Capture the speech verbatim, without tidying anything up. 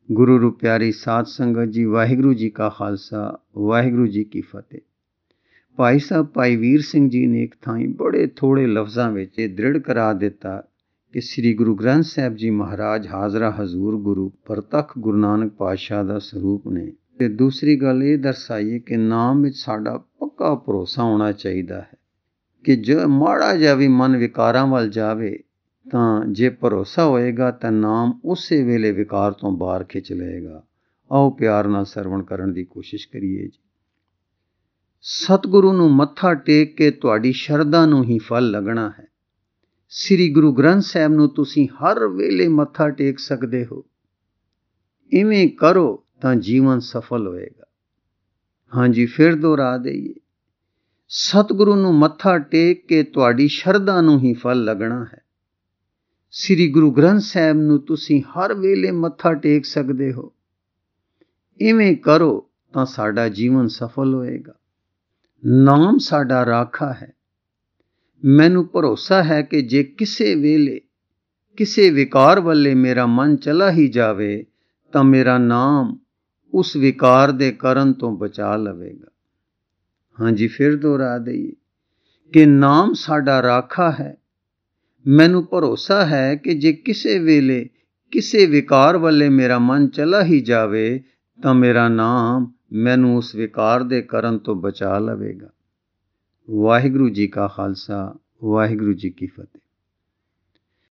गुरु रू प्यारी साध संगत जी, वाहिगुरु जी का खालसा, वाहिगुरु जी की फतेह। भाई साहब भाई वीर सिंह जी ने एक थाई बड़े थोड़े लफ्जां विच ये दृढ़ करा दिता कि श्री गुरु ग्रंथ साहिब जी महाराज हाजरा हजूर गुरु परतख गुरु नानक पातशाह दा स्वरूप ने। ते दूसरी गल ये दर्शाई कि नाम विच साडा पक्का भरोसा होना चाहिदा है कि जो माड़ा जिहा भी मन विकारां वल जावे तां जे भरोसा होएगा तां नाम उसे वेले विकार तो बाहर खिच लएगा। आओ प्यार नाल सरवण करन दी कोशिश करिए जी। सतगुरु नूं मत्था टेक के तुहाडी शरधा नूं ही फल लगना है। श्री गुरु ग्रंथ साहिब नूं तुसीं हर वेले मत्था टेक सकदे हो। इवें करो तां जीवन सफल होएगा। हाँ जी, फिर दोहरा दईए, सतगुरु नूं मत्था टेक के तुहाडी शरधा नूं ही फल लगना है। श्री गुरु ग्रंथ साहिब नूं तुसीं हर वेले मत्था टेक सकदे हो। इवें करो तां साडा जीवन सफल होएगा। नाम साडा राखा है। मैनू भरोसा है कि जे किसे वेले किसे विकार वाले मेरा मन चला ही जावे तां मेरा नाम उस विकार दे करन तो बचा लवेगा। हाँ जी, फिर दोहरा दईए कि नाम साडा राखा है। मैनू भरोसा है कि जे किसे वेले किसे विकार वाले मेरा मन चला ही जावे तां मेरा नाम मैनू उस विकार दे करन तो बचा लवेगा। वाहिगुरु जी का खालसा, वाहिगुरु जी की फतेह।